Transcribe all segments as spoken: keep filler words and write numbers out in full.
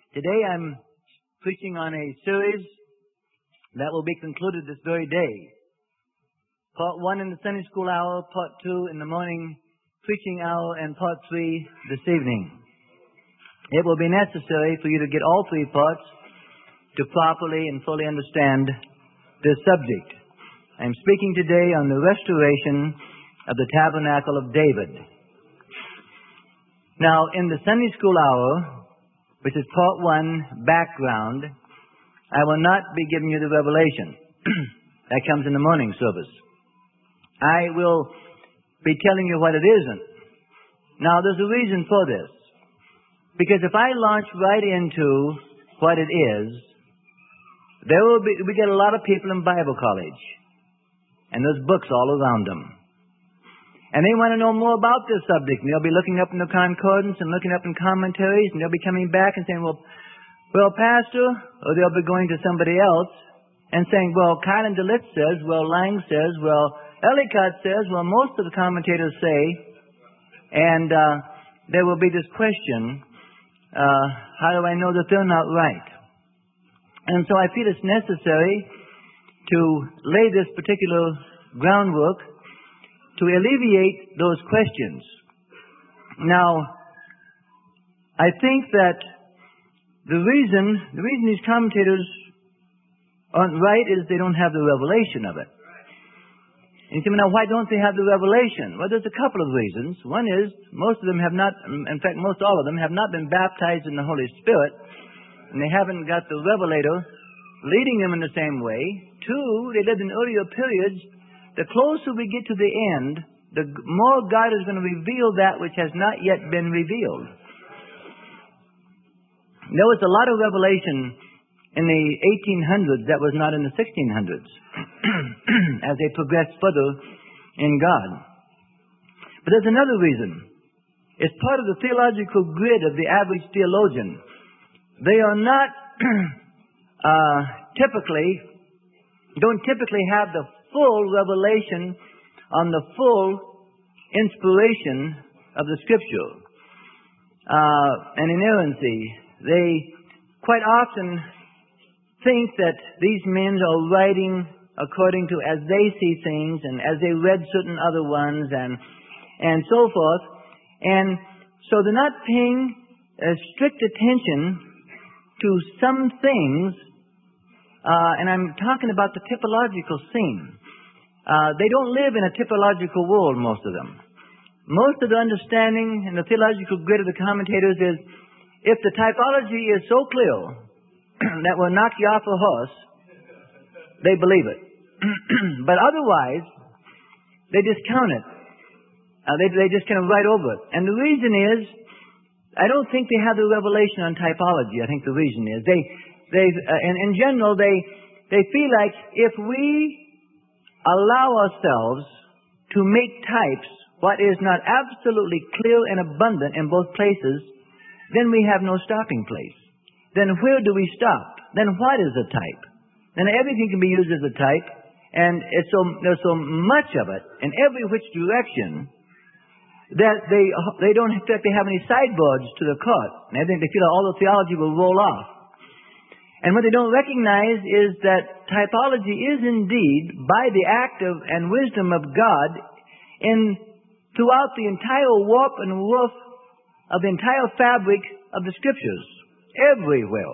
Today I'm preaching on a series that will be concluded this very day. Part one in the Sunday school hour, part two in the morning preaching hour, and part three this evening. It will be necessary for you to get all three parts to properly and fully understand this subject. I'm speaking today on the restoration of the tabernacle of David. Now, in the Sunday school hour, which is part one, background, I will not be giving you the revelation. That comes in the morning service. I will be telling you what it isn't. Now, there's a reason for this. Because if I launch right into what it is, there will be, we get a lot of people in Bible college. And there's books all around them. And they want to know more about this subject. And they'll be looking up in the concordance and looking up in commentaries, and they'll be coming back and saying, well, well, Pastor, or they'll be going to somebody else and saying, well, Kylan DeLitt says, well, Lang says, well, Ellicott says, well, most of the commentators say, and uh, there will be this question, uh, how do I know that they're not right? And so I feel it's necessary to lay this particular groundwork to alleviate those questions. Now, I think that the reason, the reason these commentators aren't right is they don't have the revelation of it. And you say, now why don't they have the revelation? Well, there's a couple of reasons. One is, most of them have not, in fact, most all of them have not been baptized in the Holy Spirit, and they haven't got the revelator leading them in the same way. Two, they lived in earlier periods. The closer we get to the end, the more God is going to reveal that which has not yet been revealed. There was a lot of revelation in the eighteen hundreds that was not in the sixteen hundreds as they progressed further in God. But there's another reason. It's part of the theological grid of the average theologian. They are not uh, typically, don't typically have the full revelation on the full inspiration of the Scripture uh, and inerrancy. They quite often think that these men are writing according to as they see things and as they read certain other ones and and so forth. And so they're not paying uh, strict attention to some things, uh, and I'm talking about the typological scene. Uh, they don't live in a typological world, most of them. Most of the understanding and the theological grid of the commentators is, if the typology is so clear that will knock you off a horse, they believe it. But otherwise, they discount it. Uh, they, they just kind of write over it. And the reason is, I don't think they have the revelation on typology. I think the reason is, they, they, uh, and in general, they, they feel like if we allow ourselves to make types what is not absolutely clear and abundant in both places, then we have no stopping place. Then where do we stop? Then what is a type? Then everything can be used as a type, and it's so, there's so much of it in every which direction that they they don't in fact they have any sideboards to the cart. And I think they feel like all the theology will roll off. And what they don't recognize is that typology is indeed by the act of and wisdom of God in throughout the entire warp and woof of the entire fabric of the Scriptures. Everywhere.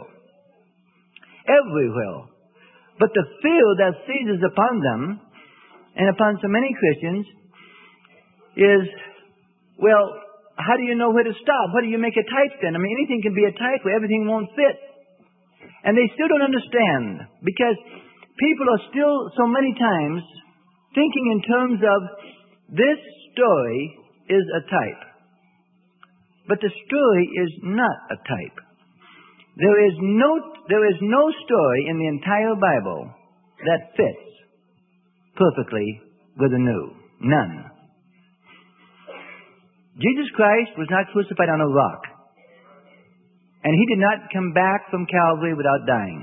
Everywhere. But the fear that seizes upon them and upon so many Christians is, well, how do you know where to stop? What do you make a type then? I mean, anything can be a type where everything won't fit. And they still don't understand, because people are still so many times thinking in terms of this story is a type. But the story is not a type. There is no, there is no story in the entire Bible that fits perfectly with the new. None. Jesus Christ was not crucified on a rock. And He did not come back from Calvary without dying.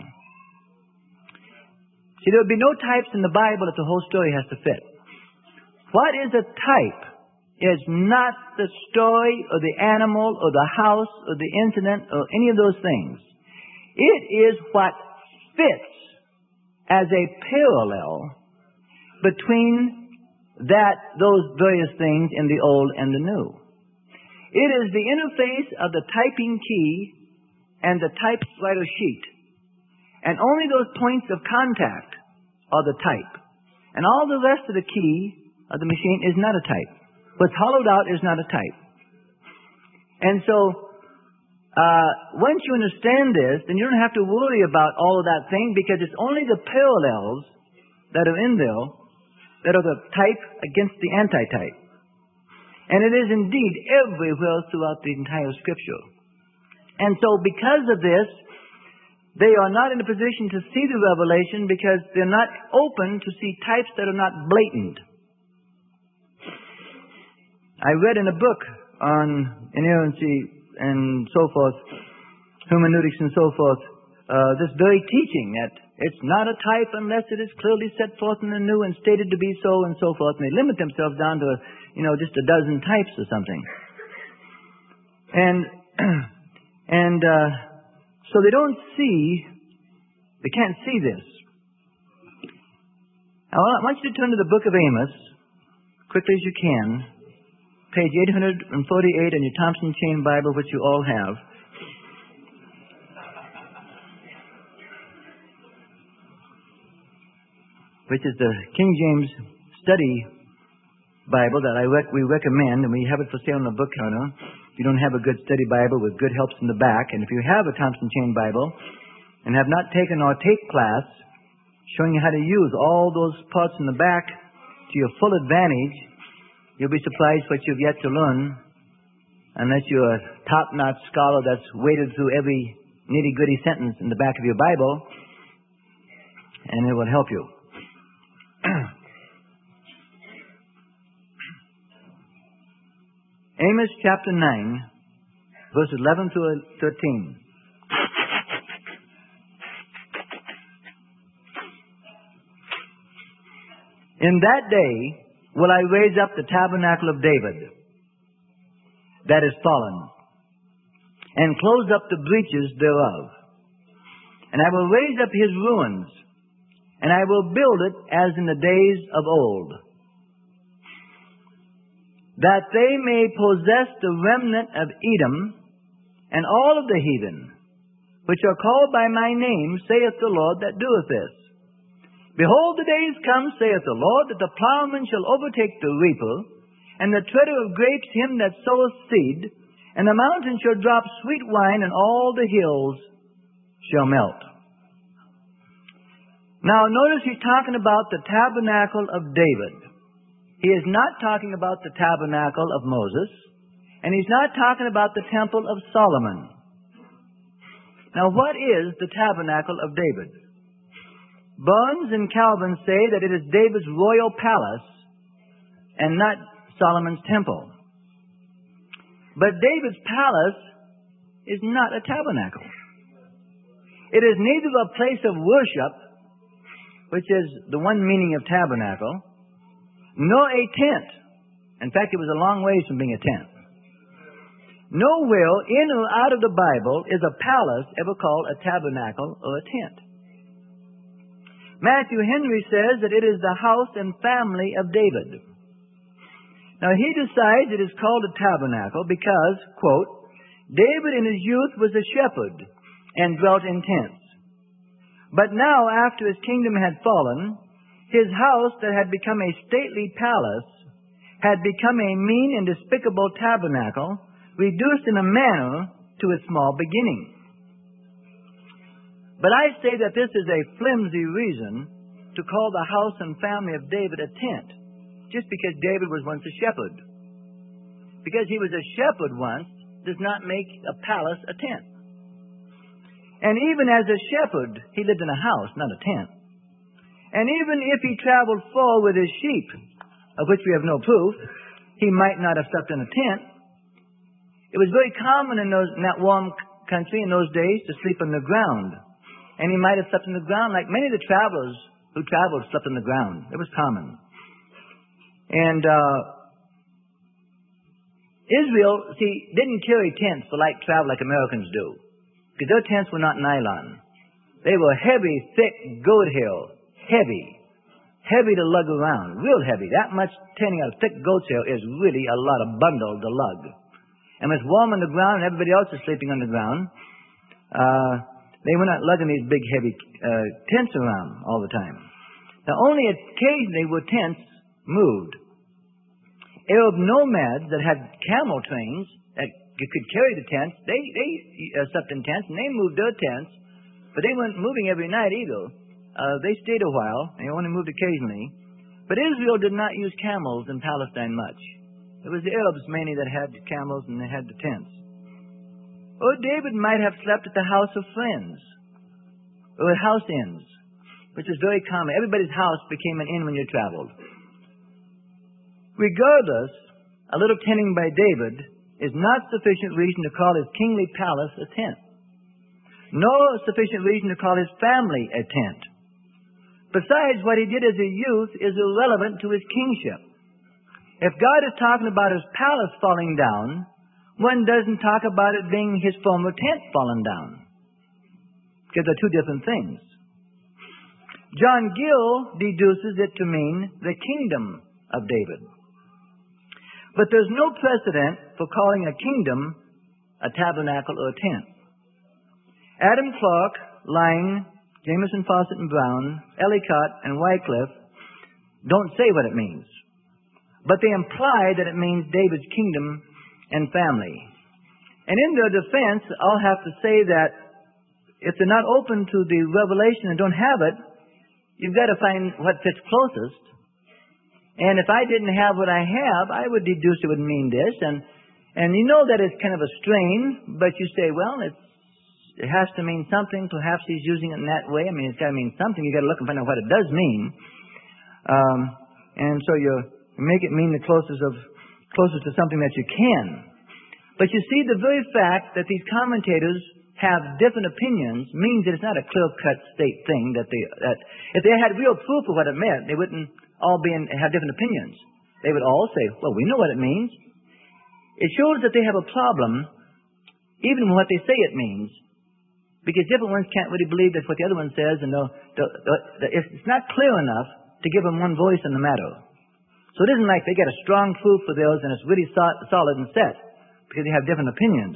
See, there would be no types in the Bible if the whole story has to fit. What is a type is not the story or the animal or the house or the incident or any of those things. It is what fits as a parallel between that, those various things in the Old and the New. It is the interface of the typing key and the typewriter sheet. And only those points of contact are the type. And all the rest of the key of the machine is not a type. What's hollowed out is not a type. And so, uh, once you understand this, then you don't have to worry about all of that thing, because it's only the parallels that are in there that are the type against the anti-type. And it is indeed everywhere throughout the entire Scripture. And so because of this, they are not in a position to see the revelation, because they're not open to see types that are not blatant. I read in a book on inerrancy and so forth, hermeneutics and so forth, uh, this very teaching that it's not a type unless it is clearly set forth in the New and stated to be so and so forth. And they limit themselves down to, you know, just a dozen types or something. And, and, uh, so they don't see, they can't see this. Now, I want you to turn to the book of Amos, quickly as you can, page eight forty-eight in your Thompson Chain Bible, which you all have. Which is the King James Study Bible that I rec- we recommend, and we have it for sale on the book counter. If you don't have a good study Bible with good helps in the back, and if you have a Thompson Chain Bible and have not taken our tape class showing you how to use all those parts in the back to your full advantage, you'll be surprised what you've yet to learn, unless you're a top-notch scholar that's waded through every nitty-gritty sentence in the back of your Bible, and it will help you. Amos chapter nine, verses eleven through thirteen. In that day will I raise up the tabernacle of David that is fallen, and close up the breaches thereof. And I will raise up his ruins, and I will build it as in the days of old, that they may possess the remnant of Edom and all of the heathen, which are called by my name, saith the Lord that doeth this. Behold, the days come, saith the Lord, that the plowman shall overtake the reaper, and the treader of grapes him that soweth seed, and the mountains shall drop sweet wine, and all the hills shall melt. Now, notice he's talking about the tabernacle of David. He is not talking about the tabernacle of Moses, and he's not talking about the temple of Solomon. Now, what is the tabernacle of David? Burns and Calvin say that it is David's royal palace and not Solomon's temple. But David's palace is not a tabernacle. It is neither a place of worship, which is the one meaning of tabernacle, nor a tent. In fact, it was a long ways from being a tent. Nowhere in or out of the Bible is a palace ever called a tabernacle or a tent. Matthew Henry says that it is the house and family of David. Now, he decides it is called a tabernacle because, quote, David in his youth was a shepherd and dwelt in tents. But now, after his kingdom had fallen, his house that had become a stately palace had become a mean and despicable tabernacle, reduced in a manner to its small beginning. But I say that this is a flimsy reason to call the house and family of David a tent, just because David was once a shepherd. Because he was a shepherd once does not make a palace a tent. And even as a shepherd, he lived in a house, not a tent. And even if he traveled far with his sheep, of which we have no proof, he might not have slept in a tent. It was very common in, those, in that warm country in those days to sleep on the ground. And he might have slept on the ground like many of the travelers who traveled slept on the ground. It was common. And uh, Israel, see, didn't carry tents for light travel like Americans do. because their tents were not nylon. They were heavy, thick goat hair. Heavy. Heavy to lug around. Real heavy. That much tanning out of thick goat's hair is really a lot of bundle to lug. And when it's warm on the ground and everybody else is sleeping on the ground, uh, they were not lugging these big, heavy uh, tents around all the time. Now, only occasionally were tents moved. Arab nomads that had camel trains that could carry the tents, they, they uh, slept in tents and they moved their tents, but they weren't moving every night either. Uh, they stayed a while, and they only moved occasionally. But Israel did not use camels in Palestine much. It was the Arabs mainly that had camels and they had the tents. Or David might have slept at the house of friends, or at house inns, which is very common. Everybody's house became an inn when you traveled. Regardless, a little tending by David is not sufficient reason to call his kingly palace a tent, nor sufficient reason to call his family a tent. Besides, what he did as a youth is irrelevant to his kingship. If God is talking about his palace falling down, one doesn't talk about it being his former tent falling down, because they're two different things. John Gill deduces it to mean the kingdom of David. But there's no precedent for calling a kingdom a tabernacle or a tent. Adam Clarke, Lang, Jameson, Fawcett and Brown, Ellicott, and Wycliffe don't say what it means. But they imply that it means David's kingdom and family. And in their defense, I'll have to say that if they're not open to the revelation and don't have it, you've got to find what fits closest. And if I didn't have what I have, I would deduce it would mean this. And and you know that it's kind of a strain, but you say, well, it's, it has to mean something. Perhaps he's using it in that way. I mean, it's got to mean something. You've got to look and find out what it does mean. Um, and so you make it mean the closest of closest to something that you can. But you see, the very fact that these commentators have different opinions means that it's not a clear-cut state thing. That they that if they had real proof of what it meant, they wouldn't all be in, have different opinions. They would all say, well, we know what it means. It shows that they have a problem, even with what they say it means, because different ones can't really believe that's what the other one says, and they'll, they'll, they'll, it's not clear enough to give them one voice in the matter. So it isn't like they get a strong proof for theirs and it's really so- solid and set, because they have different opinions.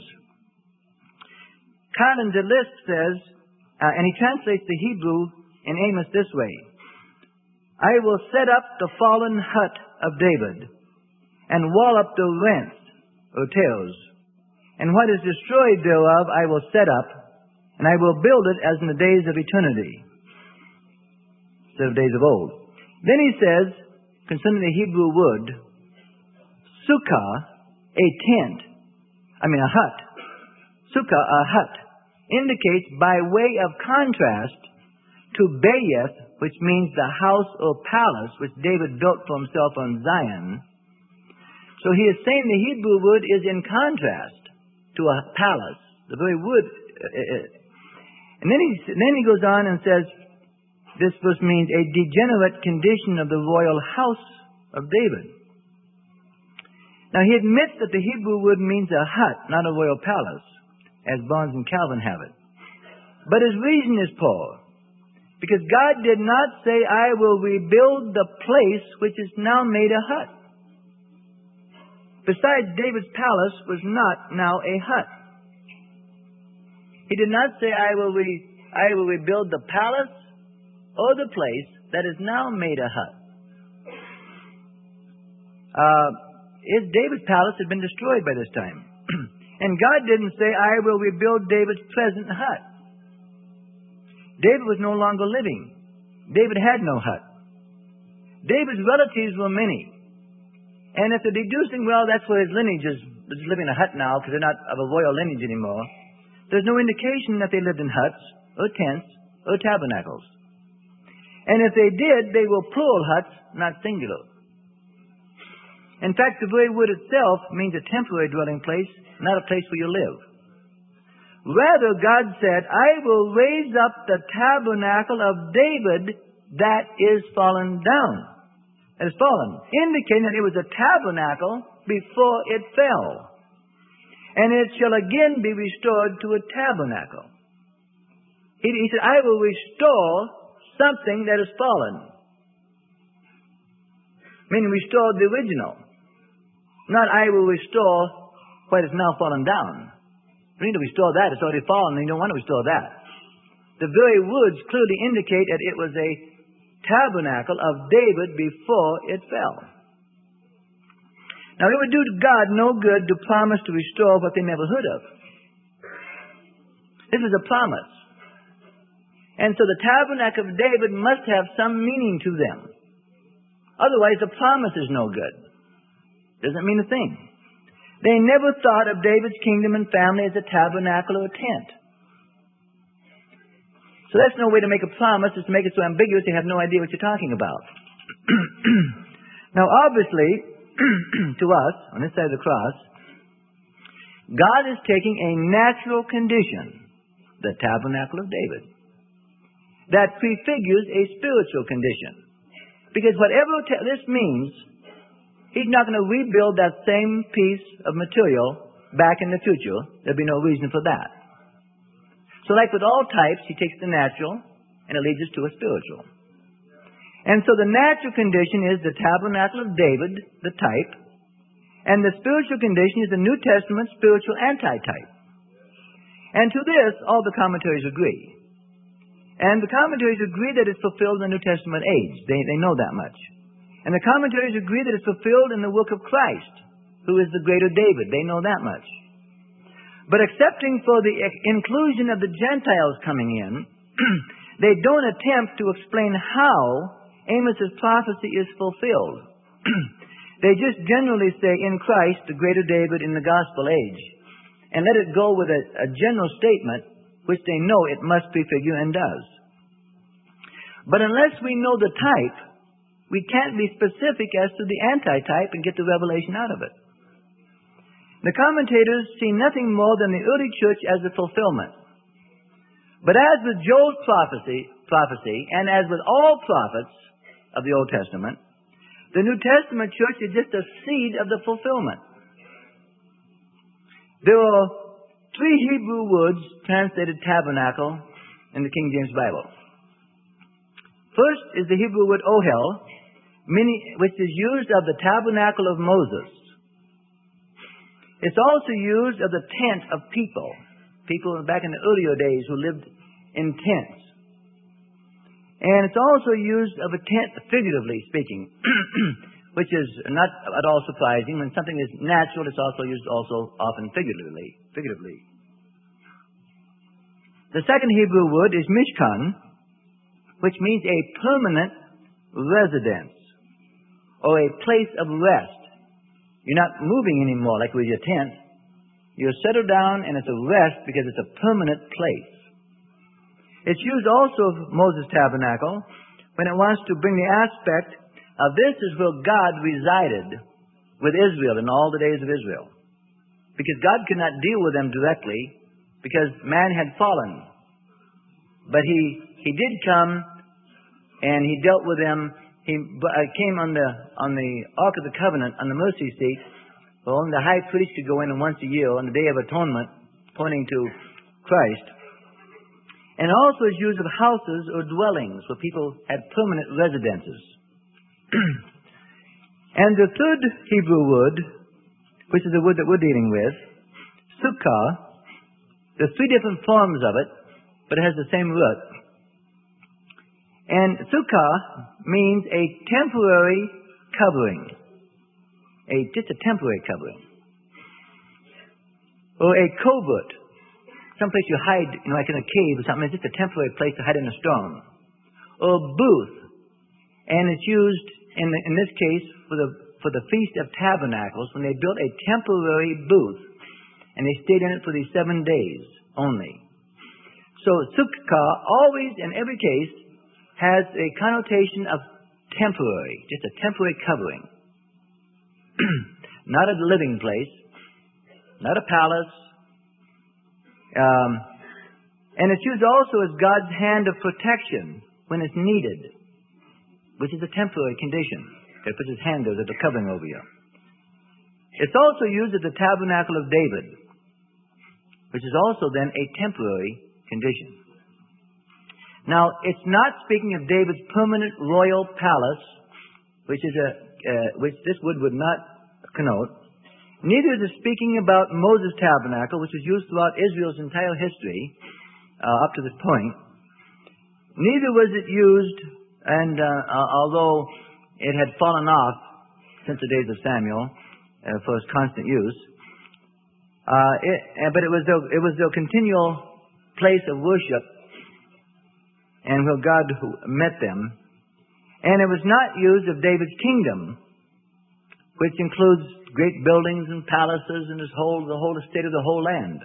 Carlin de List says, uh, and he translates the Hebrew in Amos this way: I will set up the fallen hut of David, and wall up the rents, or tears, and what is destroyed thereof I will set up, and I will build it as in the days of eternity, instead of days of old. Then he says, concerning the Hebrew word, sukkah, a tent, I mean a hut, sukkah, a hut, indicates by way of contrast to Bayeth, which means the house or palace which David built for himself on Zion. So he is saying the Hebrew word is in contrast to a palace, the very word. And then he, then he goes on and says, this verse means a degenerate condition of the royal house of David. Now he admits that the Hebrew word means a hut, not a royal palace, as Barnes and Calvin have it. But his reason is poor. Because God did not say, I will rebuild the place which is now made a hut. Besides, David's palace was not now a hut. He did not say, I will, re- I will rebuild the palace or the place that is now made a hut. Uh, his David's palace had been destroyed by this time. And God didn't say, I will rebuild David's present hut. David was no longer living. David had no hut. David's relatives were many. And if they're deducing, well, that's where his lineage is, is living in a hut now because they're not of a royal lineage anymore, there's no indication that they lived in huts or tents or tabernacles. And if they did, they were plural huts, not singular. In fact, the very word itself means a temporary dwelling place, not a place where you live. Rather, God said, I will raise up the tabernacle of David that is fallen down. That is fallen. Indicating that it was a tabernacle before it fell. and it shall again be restored to a tabernacle. He, he said, I will restore something that is fallen. Meaning restore the original. Not I will restore what is now fallen down. You need to restore that. It's already fallen, and you don't want to restore that. The very words clearly indicate that it was a tabernacle of David before it fell. Now, it would do God no good to promise to restore what they never heard of. This is a promise. And so the tabernacle of David must have some meaning to them. Otherwise, the promise is no good. Doesn't mean a thing. They never thought of David's kingdom and family as a tabernacle or a tent. So that's no way to make a promise, is to make it so ambiguous they have no idea what you're talking about. Now, obviously, to us, on this side of the cross, God is taking a natural condition, the tabernacle of David, that prefigures a spiritual condition. Because whatever this means, He's not going to rebuild that same piece of material back in the future. There'll be no reason for that. So like with all types, He takes the natural and it leads us to a spiritual. And so the natural condition is the tabernacle of David, the type, and the spiritual condition is the New Testament spiritual anti-type. And to this, all the commentaries agree. And the commentaries agree that it's fulfilled in the New Testament age. They, they know that much. And the commentaries agree that it's fulfilled in the work of Christ, who is the greater David. They know that much. But excepting for the inclusion of the Gentiles coming in, they don't attempt to explain how Amos's prophecy is fulfilled. They just generally say, in Christ, the greater David in the gospel age. And let it go with a, a general statement, which they know it must prefigure and does. But unless we know the type, we can't be specific as to the anti-type and get the revelation out of it. The commentators see nothing more than the early church as a fulfillment. But as with Joel's prophecy, prophecy, and as with all prophets of the Old Testament, the New Testament church is just a seed of the fulfillment. There are three Hebrew words translated tabernacle in the King James Bible. First is the Hebrew word ohel, meaning, which is used of the tabernacle of Moses. It's also used of the tent of people. People back in the earlier days who lived in tents. And it's also used of a tent, figuratively speaking, which is not at all surprising. When something is natural, it's also used also often figuratively. figuratively. The second Hebrew word is mishkan, which means a permanent residence or a place of rest. You're not moving anymore like with your tent. You're settled down and it's a rest because it's a permanent place. It's used also of Moses' tabernacle when it wants to bring the aspect of this is where God resided with Israel in all the days of Israel. Because God could not deal with them directly because man had fallen. But He, he did come and He dealt with them. He came on the on the Ark of the Covenant, on the mercy seat. Well, only the high priest could go in once a year on the Day of Atonement, pointing to Christ. And also is used of houses or dwellings where people had permanent residences. And the third Hebrew word, which is the word that we're dealing with, sukkah, there's three different forms of it, but it has the same root. And sukkah means a temporary covering. A, just a temporary covering. Or a covert. Someplace you hide, you know, like in a cave or something. It's just a temporary place to hide in a storm. Or booth. And it's used, in, the, in this case, for the, for the Feast of Tabernacles, when they built a temporary booth. And they stayed in it for these seven days only. So sukkah always, in every case, has a connotation of temporary, just a temporary covering. Not a living place, not a palace. Um, and it's used also as God's hand of protection when it's needed, which is a temporary condition. God puts His hand there as a covering over you. It's also used as the tabernacle of David. which is also then a temporary condition. Now, it's not speaking of David's permanent royal palace, which is a uh, which this wood would not connote. Neither is it speaking about Moses' tabernacle, which was used throughout Israel's entire history uh, up to this point. Neither was it used, and uh, uh, although it had fallen off since the days of Samuel uh, for its constant use, uh, it, uh, but it was their, it was their continual place of worship, and where God met them. And it was not used of David's kingdom, which includes great buildings and palaces and his whole, the whole estate of the whole land.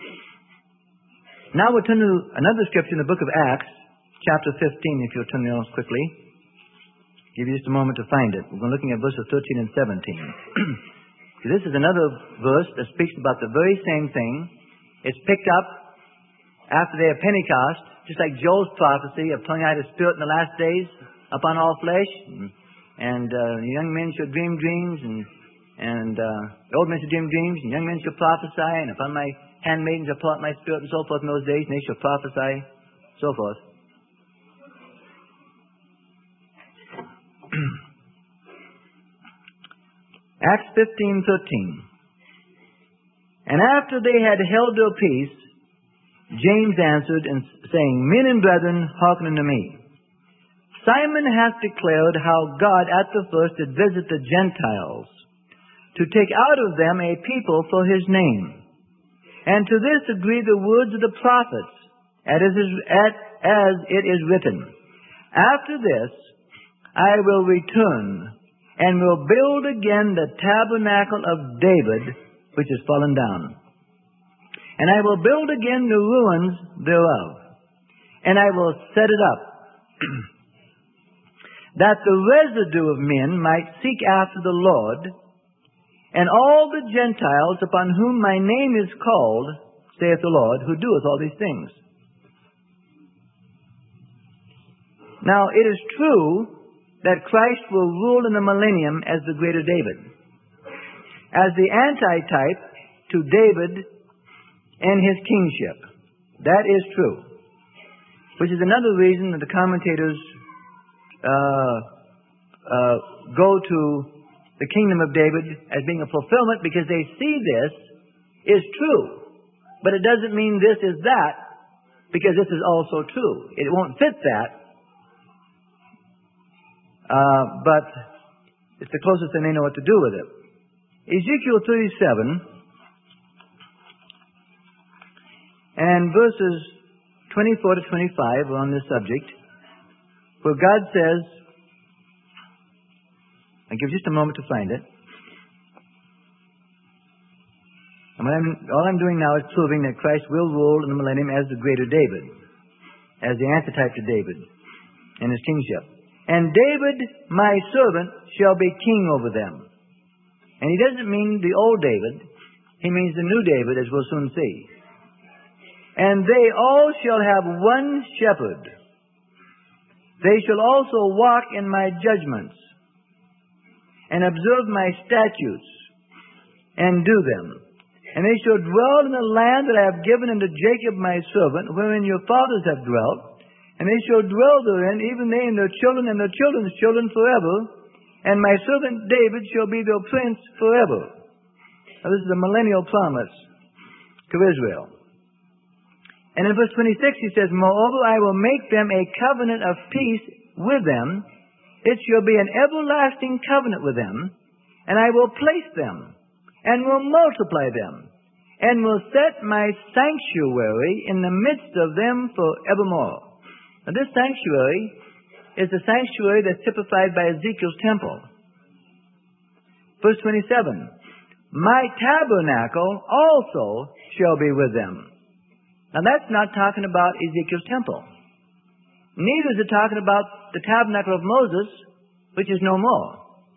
Now we'll turn to another scripture in the book of Acts, chapter fifteen, if you'll turn there quickly. Give you just a moment to find it. We're looking at verses thirteen and seventeen. This is another verse that speaks about the very same thing. It's picked up after the day of Pentecost, just like Joel's prophecy of pouring out His Spirit in the last days upon all flesh, and, and uh, young men shall dream dreams, and and uh, old men shall dream dreams, and young men shall prophesy, and upon my handmaidens shall pour out my Spirit, and so forth in those days, and they shall prophesy, so forth. Acts fifteen thirteen. And after they had held their peace, James answered, and saying, Men and brethren, hearken unto me. Simon hath declared how God at the first did visit the Gentiles, to take out of them a people for His name. And to this agree the words of the prophets, as it is written, After this I will return, and will build again the tabernacle of David, which is fallen down. And I will build again the ruins thereof, and I will set it up, that the residue of men might seek after the Lord, and all the Gentiles upon whom my name is called, saith the Lord, who doeth all these things. Now, it is true that Christ will rule in the millennium as the greater David, as the antitype to David and his kingship. That is true. Which is another reason that the commentators uh, uh, go to the kingdom of David as being a fulfillment, because they see this is true. But it doesn't mean this is that, because this is also true. It won't fit that. Uh, but it's the closest they may know what to do with it. Ezekiel thirty-seven and verses twenty-four to twenty-five are on this subject, where God says, I'll give just a moment to find it. And what I'm, all I'm doing now is proving that Christ will rule in the millennium as the greater David, as the antitype to David and his kingship. And David, my servant, shall be king over them. And he doesn't mean the old David. He means the new David, as we'll soon see. And they all shall have one shepherd. They shall also walk in my judgments, and observe my statutes, and do them. And they shall dwell in the land that I have given unto Jacob my servant, wherein your fathers have dwelt. And they shall dwell therein, even they and their children and their children's children forever. And my servant David shall be their prince forever. Now, this is a millennial promise to Israel. And in verse twenty-six he says, Moreover, I will make them a covenant of peace with them. It shall be an everlasting covenant with them. And I will place them, and will multiply them, and will set my sanctuary in the midst of them forevermore. Now, this sanctuary is the sanctuary that's typified by Ezekiel's temple. Verse twenty-seven, My tabernacle also shall be with them. Now, that's not talking about Ezekiel's temple. Neither is it talking about the tabernacle of Moses, which is no more.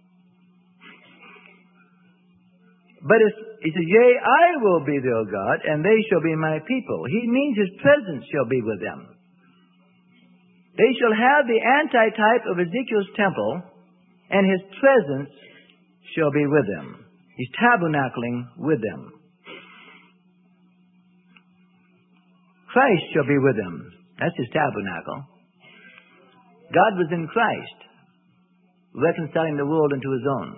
But he says, Yea, I will be their God, and they shall be my people. He means His presence shall be with them. They shall have the antitype of Ezekiel's temple, and His presence shall be with them. He's tabernacling with them. Christ shall be with him. That's his tabernacle. God was in Christ, reconciling the world unto his own.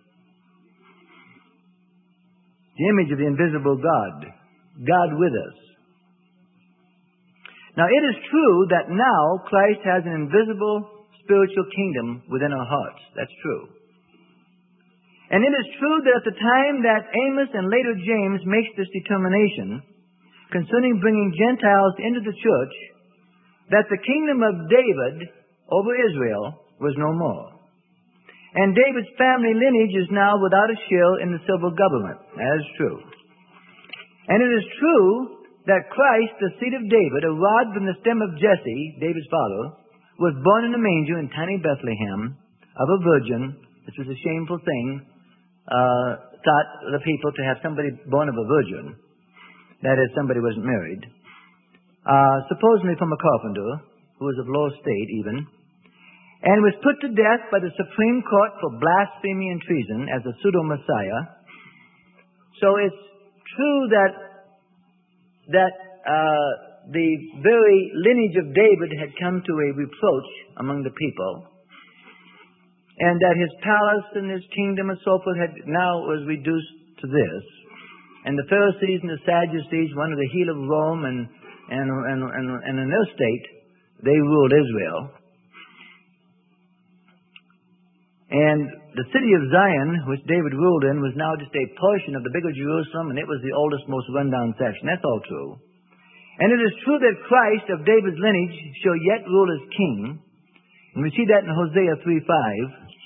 The image of the invisible God, God with us. Now it is true that now Christ has an invisible spiritual kingdom within our hearts. That's true. And it is true that at the time that Amos and later James makes this determination concerning bringing Gentiles into the church, that the kingdom of David over Israel was no more. And David's family lineage is now without a share in the civil government. That is true. And it is true that Christ, the seed of David, a rod from the stem of Jesse, David's father, was born in a manger in tiny Bethlehem of a virgin. This was a shameful thing, uh, thought the people to have somebody born of a virgin. That is, somebody wasn't married. Uh, supposedly from a carpenter, who was of low estate even, and was put to death by the Supreme Court for blasphemy and treason as a pseudo-Messiah. So it's true that that uh, the very lineage of David had come to a reproach among the people, and that his palace and his kingdom and so forth had now was reduced to this. And the Pharisees and the Sadducees wanted the heel of Rome, and and and and, and in their state they ruled Israel. And the city of Zion, which David ruled in, was now just a portion of the bigger Jerusalem, and it was the oldest, most run-down section. That's all true. And it is true that Christ of David's lineage shall yet rule as king. And we see that in Hosea three five.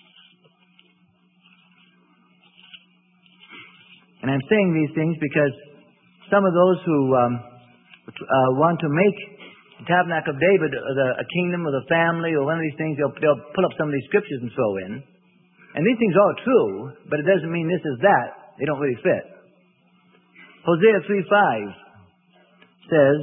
And I'm saying these things because some of those who um, uh, want to make the tabernacle of David the, a kingdom or the family or one of these things, they'll, they'll pull up some of these scriptures and throw in. And these things are true, but it doesn't mean this is that. They don't really fit. Hosea three five says,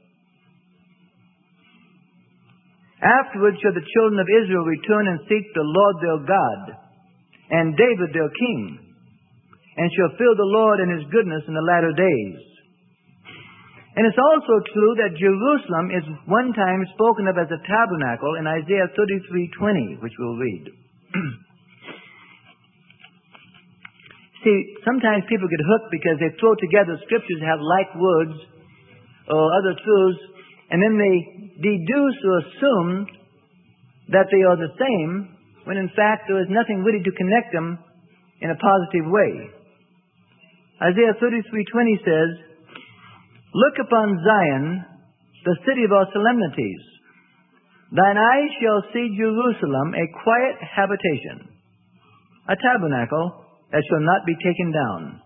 "Afterward shall the children of Israel return and seek the Lord their God, and David their king, and shall fear the Lord and his goodness in the latter days." And it's also true that Jerusalem is one time spoken of as a tabernacle in Isaiah thirty-three twenty, which we'll read. See, sometimes people get hooked because they throw together scriptures that have like words or other truths, and then they deduce or assume that they are the same, when in fact there is nothing really to connect them in a positive way. Isaiah thirty-three twenty says, "Look upon Zion, the city of our solemnities. Thine eyes shall see Jerusalem, a quiet habitation, a tabernacle that shall not be taken down."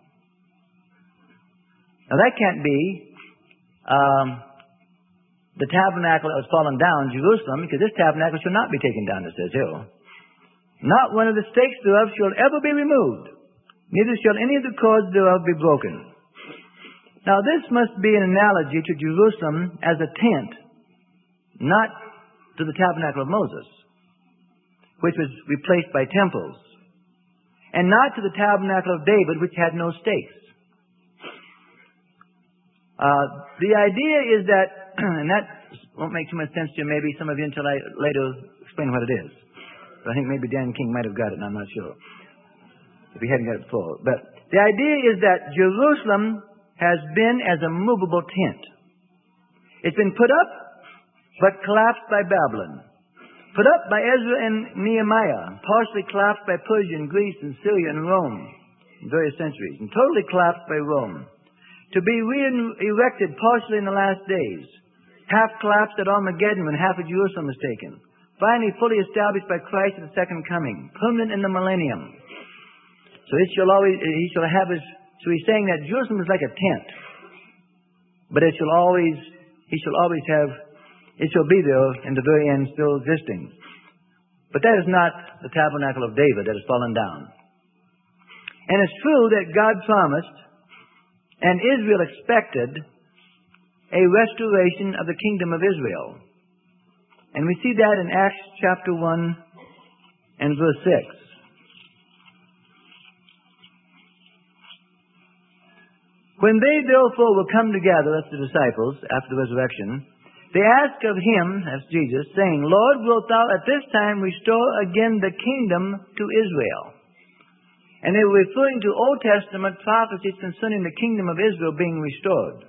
Now that can't be um, the tabernacle that was fallen down, Jerusalem, because this tabernacle shall not be taken down, it says here. "Not one of the stakes thereof shall ever be removed, neither shall any of the cords thereof be broken." Now this must be an analogy to Jerusalem as a tent, not to the tabernacle of Moses, which was replaced by temples, and not to the tabernacle of David, which had no stakes. Uh, the idea is that, and that won't make too much sense to you, maybe some of you, until I later explain what it is. But I think maybe Dan King might have got it, and I'm not sure if he hadn't got it before. But the idea is that Jerusalem has been as a movable tent. It's been put up, but collapsed by Babylon. Put up by Ezra and Nehemiah, partially collapsed by Persia and Greece and Syria and Rome in various centuries, and totally collapsed by Rome. To be re-erected partially in the last days, half collapsed at Armageddon when half of Jerusalem was taken. Finally, fully established by Christ at the second coming, permanent in the millennium. So it shall always, he shall have his, so he's saying that Jerusalem is like a tent, but it shall always, he shall always have, it shall be there in the very end, still existing. But that is not the tabernacle of David that has fallen down. And it's true that God promised, and Israel expected, a restoration of the kingdom of Israel. And we see that in Acts chapter one and verse six. When they therefore were come together, that's the disciples, after the resurrection, they asked of him, that's Jesus, saying, Lord, wilt thou at this time restore again the kingdom to Israel? And they were referring to Old Testament prophecies concerning the kingdom of Israel being restored.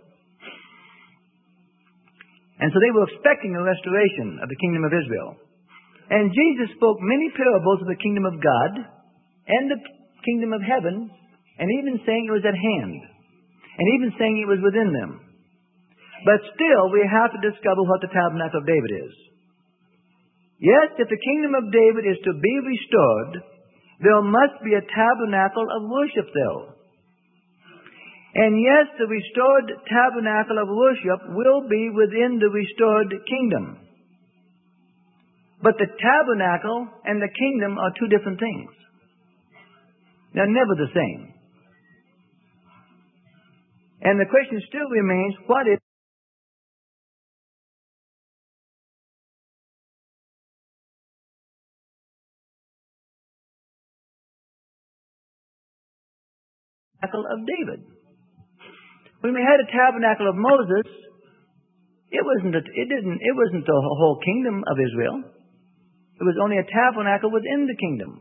And so they were expecting a restoration of the kingdom of Israel. And Jesus spoke many parables of the kingdom of God and the kingdom of heaven, and even saying it was at hand, and even saying it was within them. But still, we have to discover what the tabernacle of David is. Yes, if the kingdom of David is to be restored, there must be a tabernacle of worship there. And yes, the restored tabernacle of worship will be within the restored kingdom. But the tabernacle and the kingdom are two different things. They're never the same. And the question still remains, what is the tabernacle of David? When we had a tabernacle of Moses, it wasn't a, it didn't it wasn't the whole kingdom of Israel. It was only a tabernacle within the kingdom.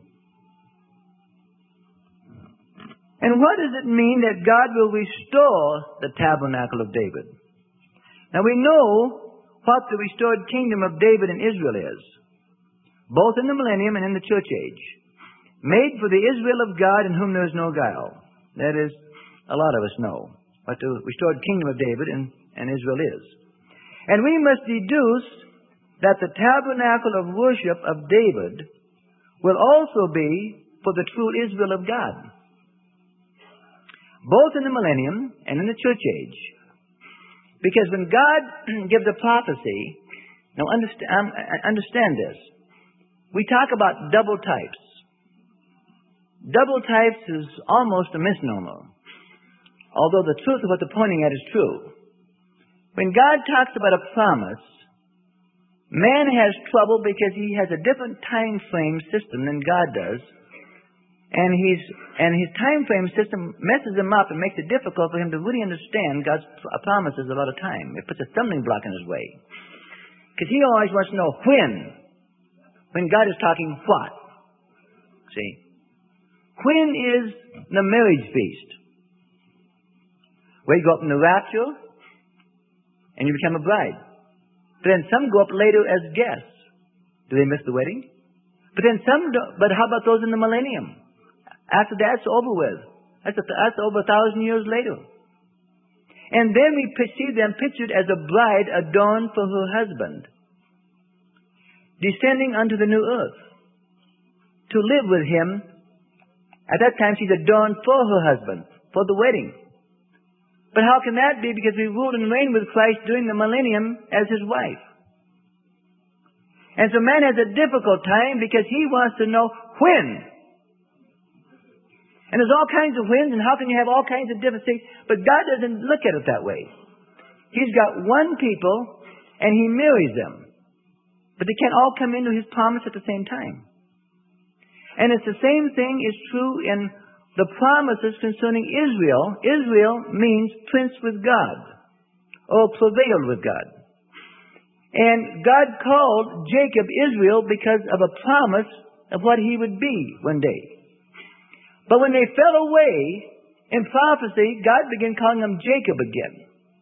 And what does it mean that God will restore the tabernacle of David? Now we know what the restored kingdom of David and Israel is, both in the millennium and in the church age, made for the Israel of God in whom there is no guile. That is, a lot of us know what the restored kingdom of David and, and Israel is. And we must deduce that the tabernacle of worship of David will also be for the true Israel of God, both in the millennium and in the church age. Because when God gives a prophecy, now understand, understand this, we talk about double types. Double types is almost a misnomer, although the truth of what they're pointing at is true. When God talks about a promise, man has trouble because he has a different time frame system than God does. And he's, and his time frame system messes him up and makes it difficult for him to really understand God's promises a lot of time. It puts a stumbling block in his way. Because he always wants to know when. When God is talking what. See? When is the marriage feast? Well, you go up in the rapture and you become a bride. But then some go up later as guests. Do they miss the wedding? But then some don't. But how about those in the millennium? After that's over with. That's, a, that's over a thousand years later. And then we see them pictured as a bride adorned for her husband, descending unto the new earth to live with him. At that time she's adorned for her husband, for the wedding. But how can that be? Because we ruled and reigned with Christ during the millennium as his wife. And so man has a difficult time because he wants to know when. And there's all kinds of whens, and how can you have all kinds of different things? But God doesn't look at it that way. He's got one people, and he marries them. But they can't all come into his promise at the same time. And it's the same thing is true in the promises concerning Israel. Israel means prince with God, or prevailed with God. And God called Jacob Israel because of a promise of what he would be one day. But when they fell away in prophecy, God began calling them Jacob again.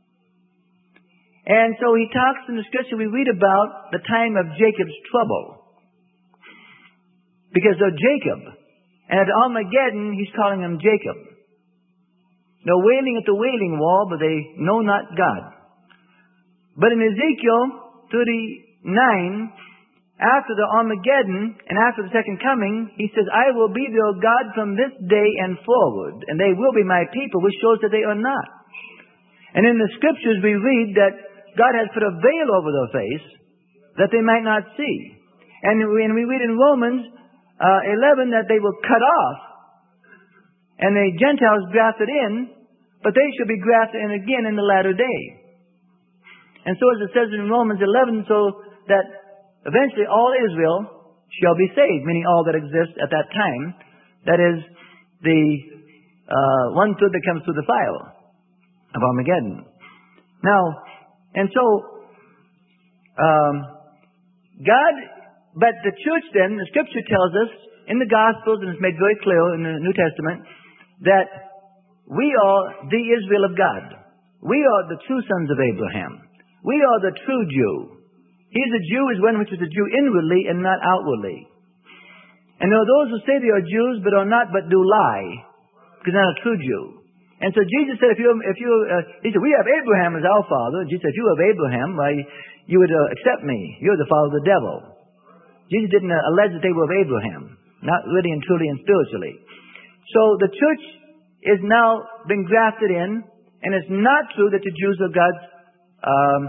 And so he talks in the scripture, we read about the time of Jacob's trouble. Because they're Jacob. And at Armageddon, he's calling them Jacob. They're wailing at the wailing wall, but they know not God. But in Ezekiel thirty-nine, after the Armageddon and after the second coming, he says, I will be their God from this day and forward, and they will be my people, which shows that they are not. And in the scriptures we read that God has put a veil over their face that they might not see. And we read in Romans uh, eleven that they were cut off, and the Gentiles grafted in, but they shall be grafted in again in the latter day. And so as it says in Romans eleven, so that eventually all Israel shall be saved, meaning all that exists at that time. That is the uh, one-third that comes through the fire. of Armageddon. Now, and so, um, God, but the church then, the Scripture tells us in the Gospels, and it's made very clear in the New Testament, that we are the Israel of God. We are the true sons of Abraham. We are the true Jew. He's a Jew is one which is a Jew inwardly and not outwardly. And there are those who say they are Jews but are not, but do lie, because they're not a true Jew. And so Jesus said, if you, if you, uh, he said, we have Abraham as our father. Jesus said, if you have Abraham, why, you would uh, accept me. You're the father of the devil. Jesus didn't uh, allege that they were of Abraham, not really and truly and spiritually. So the church is now been grafted in, and it's not true that the Jews are God's um,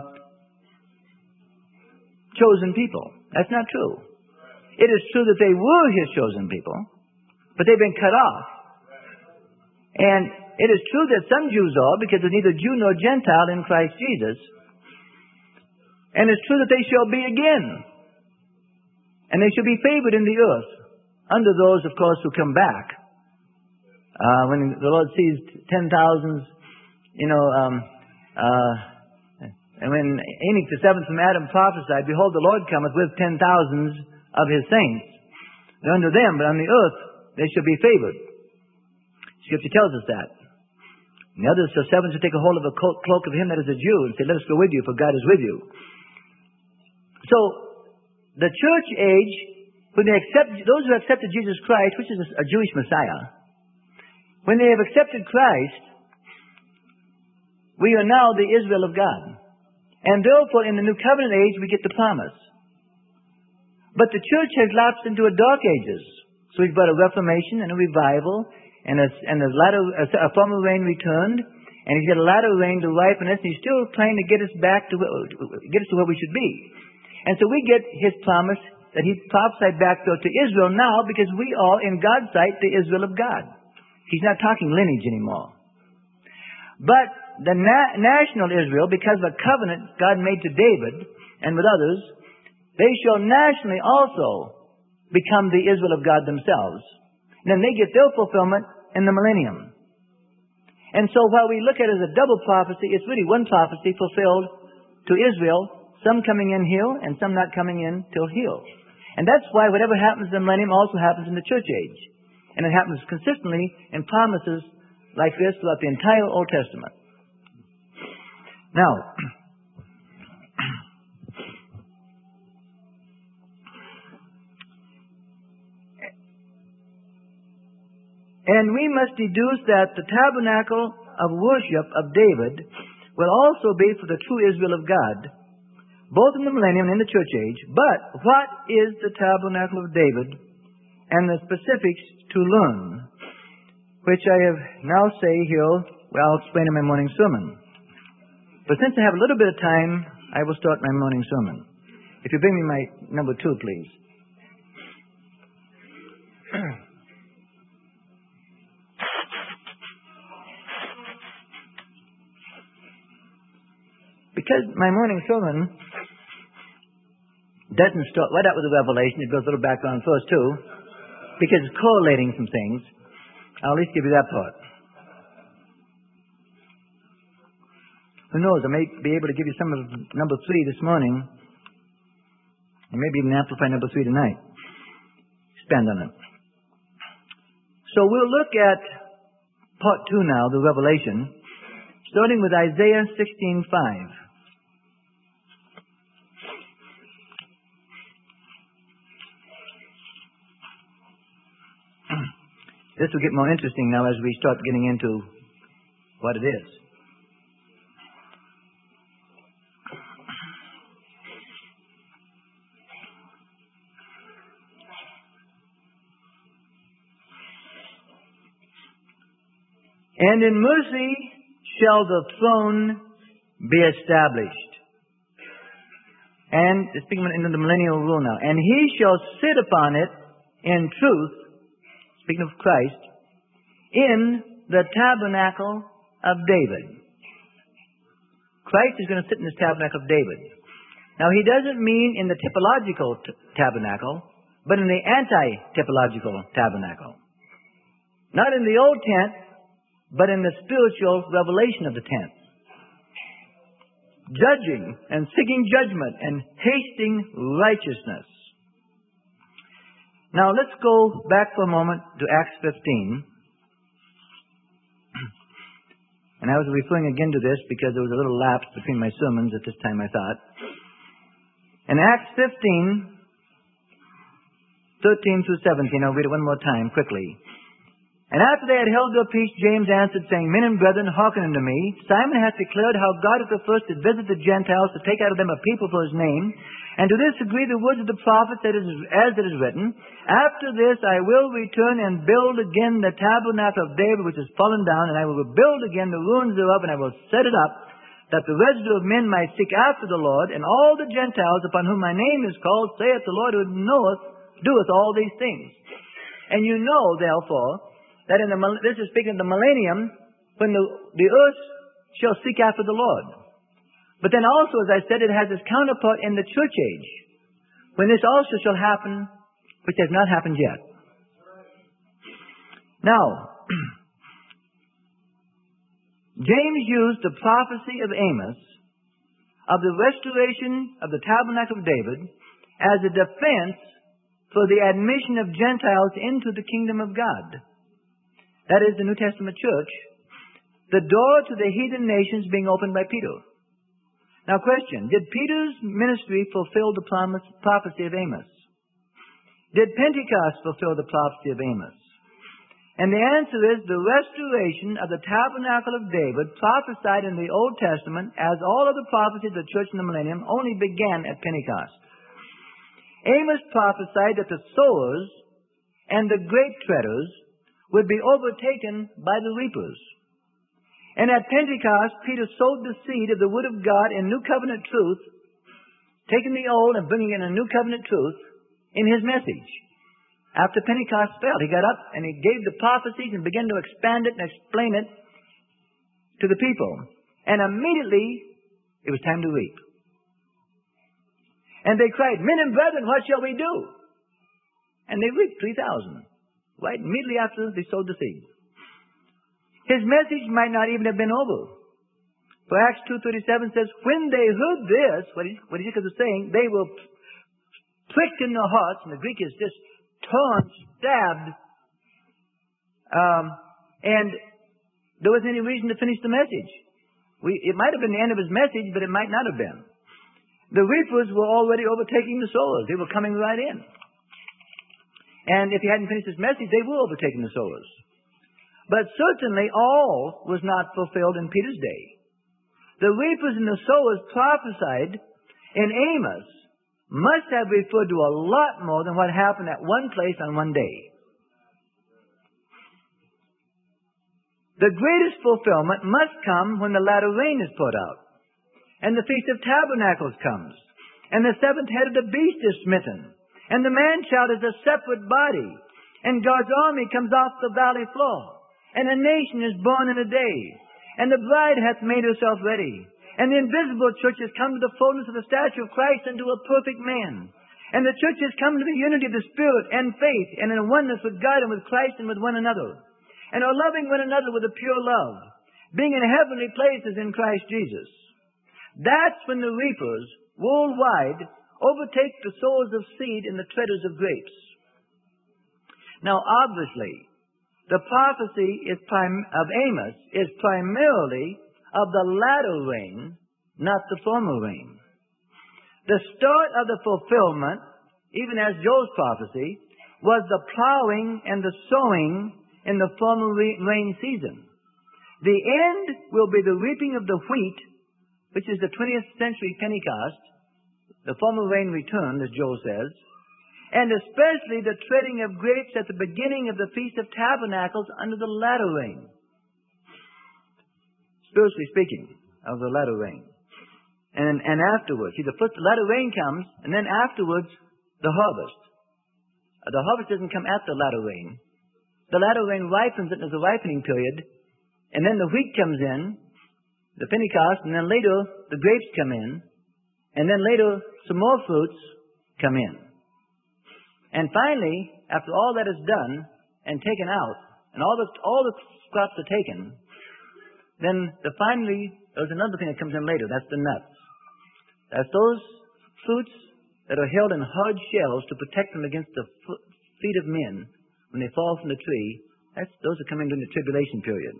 chosen people. That's not true. It is true that they were His chosen people, but they've been cut off. And it is true that some Jews are, because there's neither Jew nor Gentile in Christ Jesus. And it's true that they shall be again. And they shall be favored in the earth, under those, of course, who come back. Uh, when the Lord sees ten thousands, you know, um, uh, and when Enoch the seventh from Adam prophesied, behold, the Lord cometh with ten thousands of His saints. They're under them, but on the earth they shall be favored. Scripture tells us that. And the others, so seven shall take a hold of a cloak of him that is a Jew and say, let us go with you, for God is with you. So, the church age, when they accept, those who accepted Jesus Christ, which is a Jewish Messiah, when they have accepted Christ, we are now the Israel of God. And therefore, in the New Covenant age, we get the promise. But the church has lapsed into a dark ages. So we've got a reformation and a revival, and a, and a, latter, a, a former rain returned, and He's got a latter rain to ripen us, and He's still trying to get us back to get us to where we should be. And so we get His promise that He prophesied back to Israel now, because we are, in God's sight, the Israel of God. He's not talking lineage anymore. But the na- national Israel, because of a covenant God made to David and with others, they shall nationally also become the Israel of God themselves. And then they get their fulfillment in the millennium. And so while we look at it as a double prophecy, it's really one prophecy fulfilled to Israel, some coming in here and some not coming in till here. And that's why whatever happens in the millennium also happens in the church age. And it happens consistently in promises like this throughout the entire Old Testament. Now, and we must deduce that the tabernacle of worship of David will also be for the true Israel of God, both in the millennium and in the church age. But what is the tabernacle of David, and the specifics to learn, which I have now say here, well, I'll explain in my morning sermon. But since I have a little bit of time, I will start my morning sermon. If you bring me my number two, please. Because my morning sermon doesn't start right out with the Revelation, it goes a little background first too, because it's correlating some things. I'll at least give you that part. Who knows, I may be able to give you some of number three this morning, and maybe even amplify number three tonight. Expand on it. So we'll look at part two now, the Revelation, starting with Isaiah sixteen five. This will get more interesting now as we start getting into what it is. And in mercy shall the throne be established. And, speaking into the millennial rule now, and He shall sit upon it in truth, speaking of Christ, in the tabernacle of David. Christ is going to sit in this tabernacle of David. Now, He doesn't mean in the typological t- tabernacle, but in the anti-typological tabernacle. Not in the old tent, but in the spiritual revelation of the tenth. Judging and seeking judgment and hasting righteousness. Now let's go back for a moment to Acts fifteen. And I was referring again to this because there was a little lapse between my sermons at this time, I thought. In Acts fifteen, thirteen through seventeen, I'll read it one more time quickly. And after they had held their peace, James answered, saying, Men and brethren, hearken unto me. Simon hath declared how God at the first did visit the Gentiles to take out of them a people for his name. And to this agree the words of the prophets, that is, as it is written, After this I will return and build again the tabernacle of David which is fallen down, and I will build again the ruins thereof, and I will set it up, that the residue of men might seek after the Lord, and all the Gentiles upon whom my name is called, saith the Lord, who knoweth, doeth all these things. And you know, therefore, that in the, this is speaking of the millennium, when the, the earth shall seek after the Lord. But then also, as I said, it has its counterpart in the church age, when this also shall happen, which has not happened yet. Now, James used the prophecy of Amos of the restoration of the tabernacle of David as a defense for the admission of Gentiles into the kingdom of God. That is the New Testament church, the door to the heathen nations being opened by Peter. Now question, did Peter's ministry fulfill the promise, prophecy of Amos? Did Pentecost fulfill the prophecy of Amos? And the answer is the restoration of the tabernacle of David prophesied in the Old Testament, as all of the prophecies of the church in the millennium, only began at Pentecost. Amos prophesied that the sowers and the grape treaders would be overtaken by the reapers. And at Pentecost, Peter sowed the seed of the Word of God in New Covenant truth, taking the old and bringing in a New Covenant truth in his message. After Pentecost fell, he got up and he gave the prophecies and began to expand it and explain it to the people. And immediately, it was time to reap. And they cried, Men and brethren, what shall we do? And they reaped three thousand. Right immediately after they sowed the seed. His message might not even have been over. For Acts two thirty-seven says, when they heard this, what he, what he was saying, they were pricked in their hearts, and the Greek is just torn, stabbed, um, and there wasn't any reason to finish the message. We, it might have been the end of his message, but it might not have been. The reapers were already overtaking the sowers. They were coming right in. And if he hadn't finished his message, they were overtaking the sowers. But certainly all was not fulfilled in Peter's day. The reapers and the sowers prophesied in Amos must have referred to a lot more than what happened at one place on one day. The greatest fulfillment must come when the latter rain is poured out, and the Feast of Tabernacles comes, and the seventh head of the beast is smitten, and the man-child is a separate body, and God's army comes off the valley floor, and a nation is born in a day, and the bride hath made herself ready, and the invisible church has come to the fullness of the stature of Christ unto a perfect man, and the church has come to the unity of the Spirit and faith, and in oneness with God and with Christ and with one another, and are loving one another with a pure love, being in heavenly places in Christ Jesus. That's when the reapers worldwide overtake the sowers of seed and the treaders of grapes. Now, obviously, the prophecy is prim- of Amos is primarily of the latter rain, not the former rain. The start of the fulfillment, even as Joel's prophecy, was the plowing and the sowing in the former rain season. The end will be the reaping of the wheat, which is the twentieth century Pentecost. The former rain returned, as Joel says, and especially the treading of grapes at the beginning of the Feast of Tabernacles under the latter rain. Spiritually speaking, of the latter rain. And, and afterwards, see, the first the latter rain comes, and then afterwards, the harvest. The harvest doesn't come at the latter rain. The latter rain ripens it as a ripening period, and then the wheat comes in, the Pentecost, and then later the grapes come in, and then later some more fruits come in. And finally, after all that is done and taken out, and all the, all the crops are taken, Then the finally, there's another thing that comes in later. That's the nuts. That's those fruits that are held in hard shells to protect them against the feet of men when they fall from the tree. That's those that come in during the tribulation period.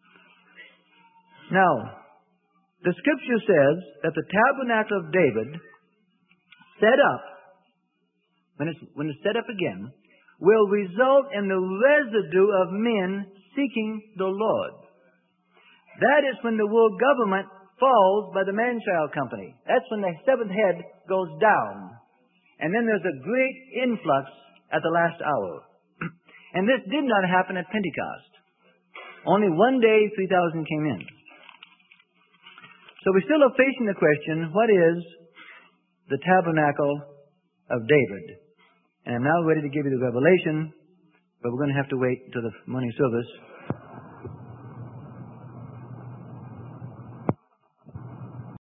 Now, the Scripture says that the tabernacle of David, set up, when it's, when it's set up again, will result in the residue of men seeking the Lord. That is when the world government falls by the man-child company. That's when the seventh head goes down. And then there's a great influx at the last hour. And this did not happen at Pentecost. Only one day, three thousand came in. So we still are facing the question, what is the tabernacle of David? And I'm now ready to give you the revelation, but we're going to have to wait until the morning service